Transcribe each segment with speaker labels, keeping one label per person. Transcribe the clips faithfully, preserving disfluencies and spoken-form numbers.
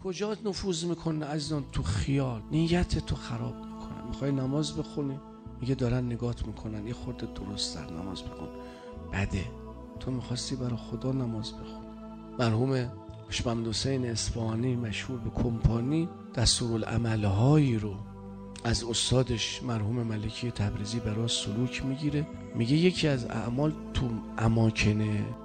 Speaker 1: کجا نفوذ میکنه عزیزان؟ تو خیال. نیت تو خراب میکنن. میخوای نماز بخونی، میگه دارن نگات میکنن، یه خورده درست تر نماز بخون. بده. تو میخواستی برای خدا نماز بخون. مرحوم محمد حسین اصفهانی مشهور به کمپانی دستورالعمل‌هایی رو از استادش مرحوم ملکی تبریزی برای سلوک میگیره. میگه یکی از اعمال تو اماکن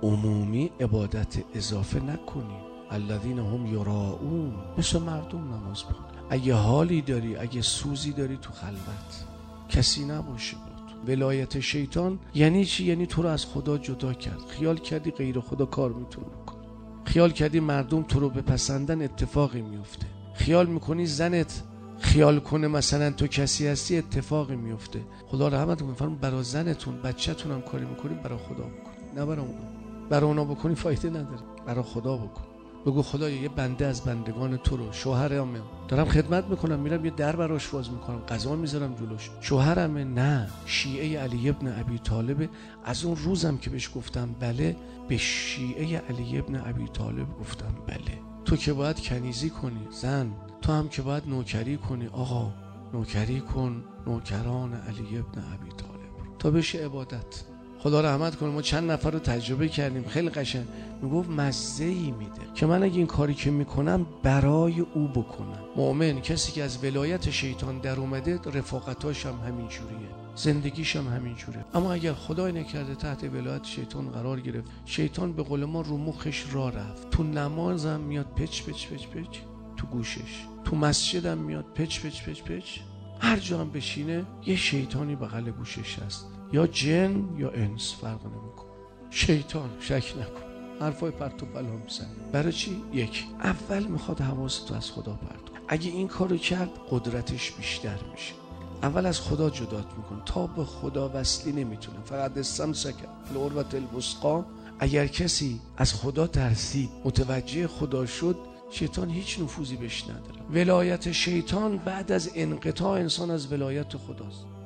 Speaker 1: عمومی عبادت اضافه نکنی. الذین هم یراؤون، مثل مردم نماز بخون. اگه حالی داری، اگه سوزی داری، تو خلوت کسی نباشه بود. ولایت شیطان یعنی چی؟ یعنی تو رو از خدا جدا کرد. خیال کردی غیر خدا کار میتونه بکنه. خیال کردی مردم تو رو بپسندن اتفاقی میفته. خیال میکنی زنت خیال کنه مثلا تو کسی هستی اتفاقی میفته. خدا رحمت کنه. فرمود برای زنتون بچه‌تون هم کاری میکنین برای خدا بکن، نه برای اونا. برای اونا بکنی فایده نداره. برای خدا بکن. بگو خدایا یه بنده از بندگان تو رو، شوهرمه دارم خدمت میکنم، میرم یه در براش باز میکنم، غذا میذارم جلوش، شوهرمه، نه شیعه علی ابن ابی طالب. از اون روزم که بهش گفتم بله، به شیعه علی ابن ابی طالب گفتم بله. تو که باید کنیزی کنی زن، تو هم که باید نوکری کنی آقا، نوکری کن نوکران علی ابن ابی طالب تا بشه عبادت. خدا رحمت کنه. ما چند نفر رو تجربه کردیم، خیلی قشنگ میگفت مزه‌ای میده که من اگه این کاری که میکنم برای او بکنم. مؤمن کسی که از ولایت شیطان در اومده، رفاقتاش هم همین جوریه، زندگیش هم همین جوره. اما اگر خدای نکرده تحت ولایت شیطان قرار گرفت، شیطان به قول ما رو مخش را رفت. تو نمازم میاد پچ پچ پچ پچ تو گوشش، تو مسجدم میاد پچ پچ پچ پچ، هر جا هم بشینه یه شیطانی بغل گوشش هست، یا جن یا انس، فرق نمیکنه. شیطان، شک نکن، حرفای پرت و پلا میزنه. برای چی؟ یک، اول میخواد حواستو از خدا پرت کن. اگه این کارو کرد قدرتش بیشتر میشه. اول از خدا جدات میکن. تا به خدا وصلی نمیتونه. فقط استمسک بالعروة الوثقی. اگر کسی از خدا ترسید، متوجه خدا شد، شیطان هیچ نفوذی بهش نداره. ولایت شیطان بعد از انقطاع انسان از ولایت خداست.